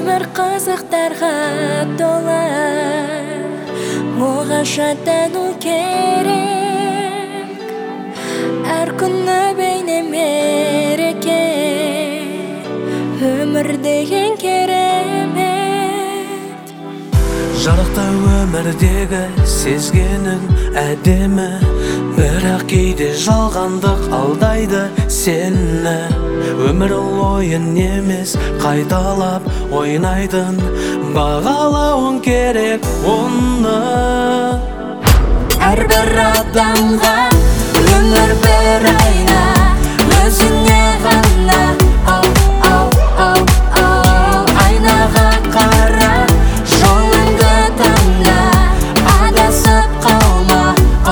Өмір қызықтарға толы, оғаша тану керек. Әр күні бейне мереке, өмір деген керемет. Жарықта өмірдегі сезгенің әдемі, бірақ кейде жалғандық алдайды сені. Өмір ойын емес, қайталап ойнайдың, бағалауың керек оны. Әрбір адамға өмір бір айна, өзіңе ғана. Айнаға қара, жолыңды таңда, адасып қалма.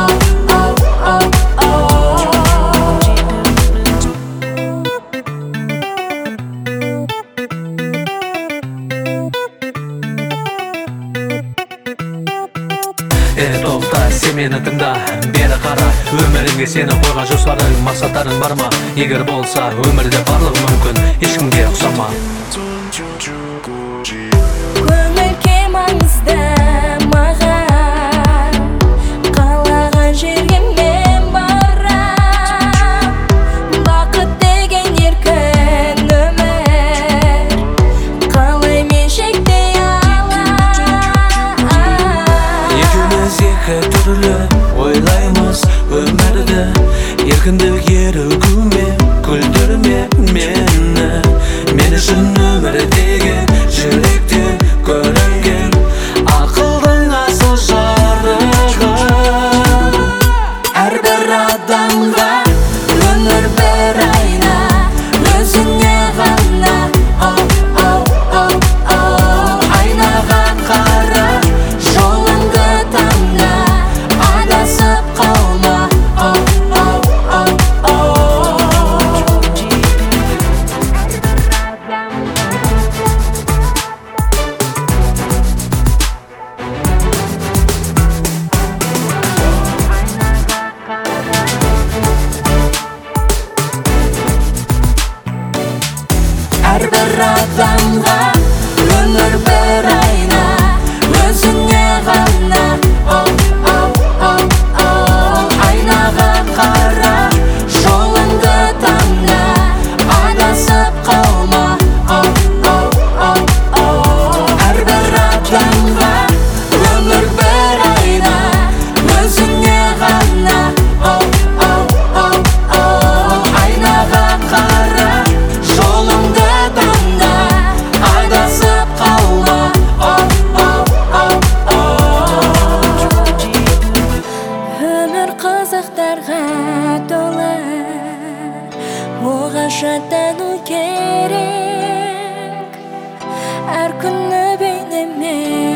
Тоқта, сен мені тыңда, бері қара. Өміріңе сені қойған жоспарың, мақсаттарың бар ма? Егер болса, өмірде барлығы мүмкін, ешкімге ұқсама. Көңілге маңызды маған, қалаған жерге мен барам. Бақыт деген еркін өмір, қалай мен шектей алам. Екеуміз екі түрлі ойлаймыз өмірді, еркіндік ерігуме, күлдірме мені. Мен үшін өмір деген жүректен көрінген ақылдың асыл жарығы. Әрбір адамға өмір бір айна, өзіңе ғана. Айнаға қара, жолыңды таңда, адасып қалма. Әрбір адамға өмір бір айна, өзіңе ғана. Айнаға қара, жолыңды таңда, адасып қалма. Әрбір адамға өмір бір айна, өзіңе ғана. Айнаға қара, жолыңды таңда, адасып қалма. Өмір қызықтарға толы, оғаша тану керек. Әр күні бейне